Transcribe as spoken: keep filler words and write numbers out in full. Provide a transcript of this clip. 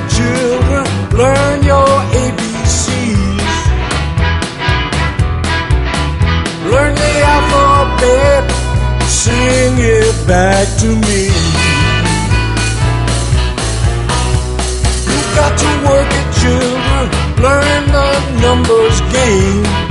Children, learn your A B Cs. Learn the alphabet, sing it back to me. You've got to work it, children, learn the numbers game.